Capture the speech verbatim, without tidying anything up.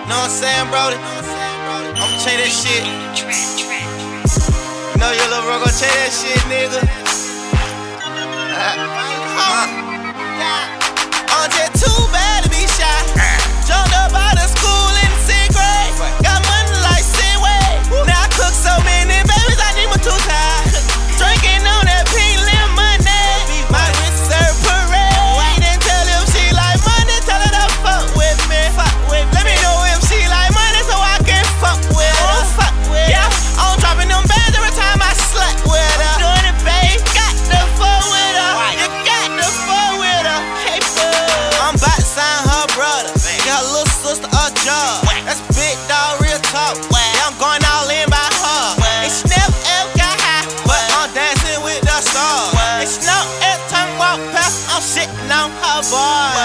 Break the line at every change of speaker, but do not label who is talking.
Know what I'm saying, Brody? I'ma change that shit. You know your little bro gon' change that shit, nigga. I'm just too bad to be shy. Jumped up out of school in the sixth grade. Got money like Sidway. Now I cook so many babies, I need my two ties. Drinking on that pink lemonade. My wrist serve parade. Didn't tell him she like money, tell her to fuck with me. Fuck with me. Let me know if she like money so I can fuck with her. Fuck with her. Yeah, I'm dropping them bands every time I slut with her. Doing it, babe. Got to fuck with her. You got to fuck with her. Hey, I'm about to sign her brother. Got a little sister a job. That's big dog, real talk. Yeah, I'm going all in by her. Ain't she never ever got high, but I'm dancing with the stars. Ain't she know every time I walk past, I'm shitting on her boy.